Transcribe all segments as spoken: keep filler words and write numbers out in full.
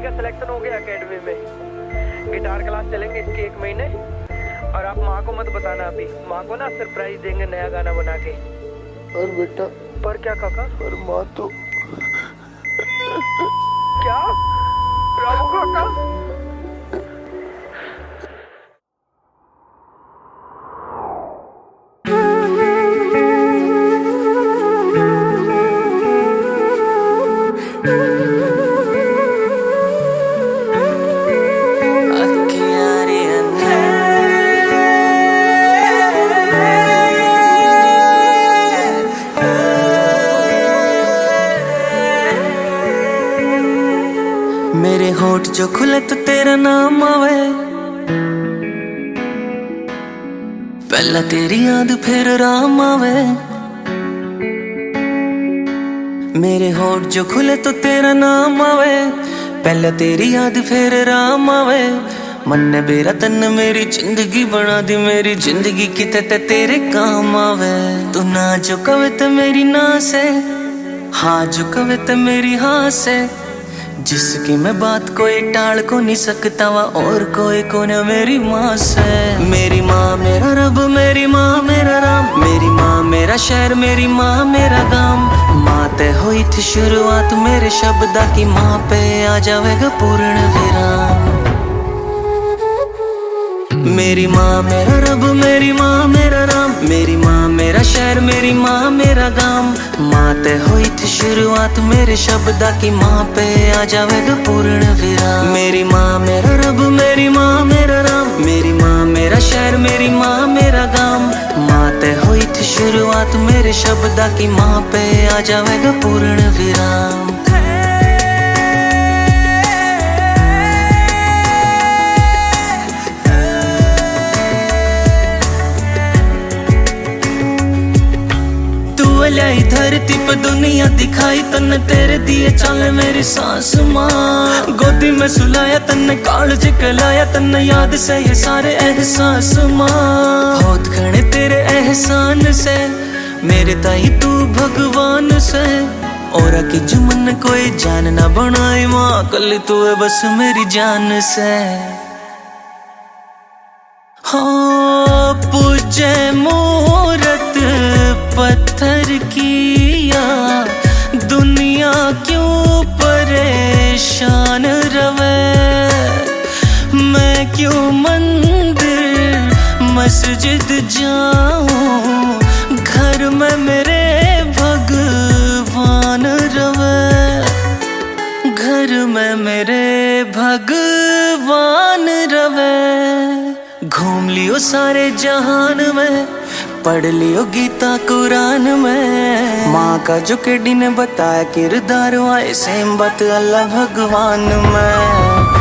बेटी का सिलेक्शन हो गया एकेडमी में। गिटार क्लास चलेंगे इसके एक महीने। और आप माँ को मत बताना, अभी माँ को ना सरप्राइज देंगे नया गाना बना के। पर बेटा। पर क्या काका? पर माँ तो क्या रामू काका? मेरे होठ जो खुले तो तेरा नाम आवे, पहला तेरी याद फिर राम आवे। मेरे होठ जो खुले तो तेरा नाम आवे, पहला तेरी याद फिर राम आवे। मन ने बेरा तन मेरी जिंदगी बना दी, मेरी जिंदगी किते ते तेरे काम आवे। तू ना जो कवे तो मेरी ना से, हाँ जो कवे तो मेरी हाँ से। जिसकी मैं बात कोई टाल को नहीं सकता वा, और कोई को न मेरी माँ से। मेरी माँ मेरा रब, मेरी माँ मेरा राम, मेरी माँ मेरा शहर, मेरी माँ मेरा गाम। माँ ते हुई थी शुरुआत मेरे शब्दा की, माँ पे आ जाएगा पूर्ण विराम। मेरी माँ मेरा रब, मेरी माँ मेरा राम, मेरी माँ मेरा शहर, मेरी माँ मेरा गाम। माँ ते हुई थी शुरुआत मेरे शब्दा की, माँ पे आ जाएगा पूर्ण विराम। मेरी माँ मेरा रब, मेरी माँ मेरा राम, मेरी माँ मेरा शहर, मेरी माँ मेरा गाम। माँ ते हुई थी शुरुआत मेरे शब्दा की, माँ पे आ जाएगा पूर्ण विराम। लाई धरती पर दुनिया दिखाई तन्ने, तेरे दिए चाले मेरी सास माँ। गोदी में सुलाया तन्ने, कालज कहलाया तन्ने, याद से ये सारे एहसास माँ। बहुत घने तेरे एहसान से, मेरे ताई तू भगवान से। और की जुमन कोई जान ना बनाई माँ, कल तू है बस मेरी जान से। हाँ पूजे मूरत पत्थर किया, दुनिया क्यों परेशान रवे। मैं क्यों मंदिर मस्जिद जाऊं, घर में मेरे भगवान रवे। घर में मेरे भगवान रवे। घूम लियो सारे जहान में, पढ़ लियो गीता कुरान में। माँ का जो केडी ने बताया किरदार, आए सेम बात अल्लाह भगवान में।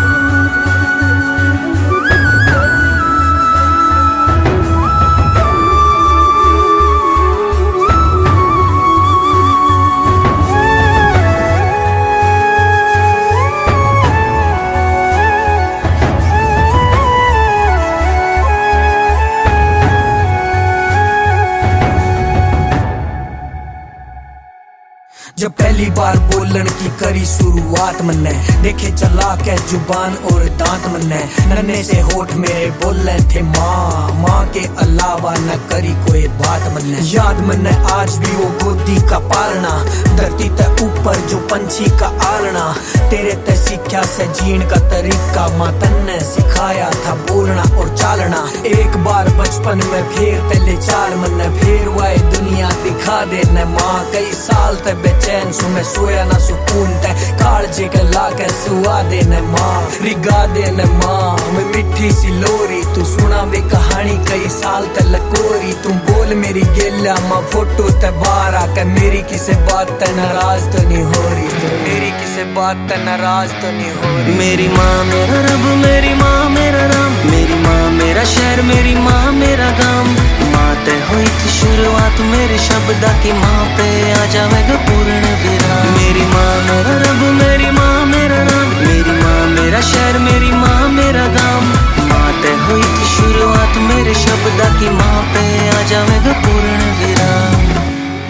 जब पहली बार बोलन की करी शुरुआत मन्ने, देखे चला के जुबान और दांत मन्ने। नन्हे से होठ मेरे बोले थे माँ, माँ के अलावा न करी कोई बात मन्ने। याद मन्ने आज भी वो गोदी का पालना, धरती ते ऊपर जो पंछी का आलना। तेरे ते सीखा से जीण का तरीका, माँ तन्ने सिखाया था बोलना और चालना। एक बार बचपन में फिर तेले चाल मन्ने, फिर वाए दुनिया दिखा दे न माँ। कई साल ते बेचैन सु मैं सोया ना सुकून ते, कालजे के लाके सुआ दे न माँ, रिगा दे न माँ। मैं मिठी सी लोरी तू सुना वे कहानी, कई साल ते लकोरी। तू बोल मेरी गेला माँ, फोटो ते बाहर आके मेरी किसे बात ते नाराज तो नहीं हो रही, तो मेरी किसे बात ते नाराज तो नहीं हो रही। मेरी माँ मेरा रब, मेरी माँ मेरा राम, मेरी माँ मेरा शहर, मेरी माँ मेरा गाम। माँ ते हुई थी शुरुआत मेरे शब्दा की, माँ पे आ जाएगा पूर्ण विराम। मेरी माँ मेरा रब, मेरी माँ मेरा राम, मेरी माँ मेरा शहर, मेरी माँ मेरा गाम। माँ ते हुई थी शुरुआत मेरे शब्दा की, माँ पे आ जाएगा पूर्ण विराम।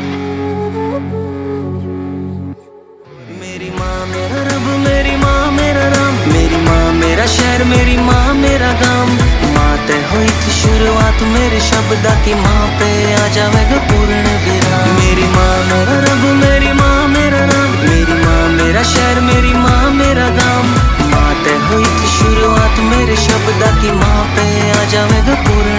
मेरी माँ मेरा रब, मेरी माँ मेरा मेरे शब्दा की माँ पे आ जावेगा पूर्ण विराम। मेरी माँ मेरा रब, मेरी माँ मेरा नाम, मेरी माँ मेरा शहर, मेरी माँ मेरा गाँव। माँ ते हुई थी शुरुआत मेरे शब्दा की माँ पे आ जावेगा पूर्ण